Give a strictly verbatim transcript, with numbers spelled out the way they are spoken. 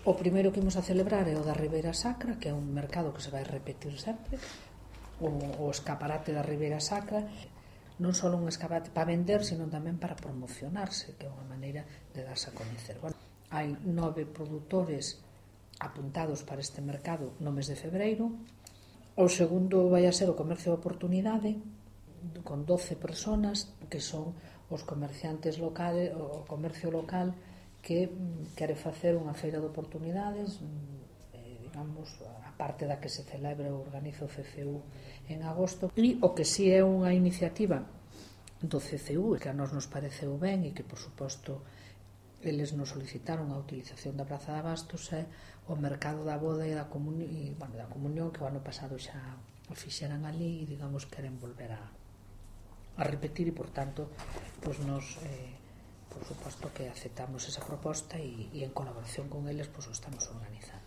O primeiro que imos a celebrar é o da Ribeira Sacra, que é un mercado que se vai repetir sempre, o, o escaparate da Ribeira Sacra, non só un escaparate para vender, sino tamén para promocionarse, que é unha maneira de darse a coñecer. Bueno, hai nove produtores apuntados para este mercado no mes de febreiro. O segundo vai a ser o comercio de oportunidade, con doce personas, que son os comerciantes locales, o comercio local, que quere facer unha feira de oportunidades, eh, digamos, a parte da que se celebra o organiza o C C U en agosto, e o que si é unha iniciativa do C C U, que a nós nos pareceu ben e que, por suposto, eles nos solicitaron a utilización da Praza de Abastos, é o mercado da boda e da comunión, e, bueno, da comunión, que o ano pasado xa o fixeran ali e, digamos, queren volver a, a repetir, e, por tanto, pois nos... Eh, por suposto que aceptamos esa proposta e, e en colaboración con eles pois o estamos organizando.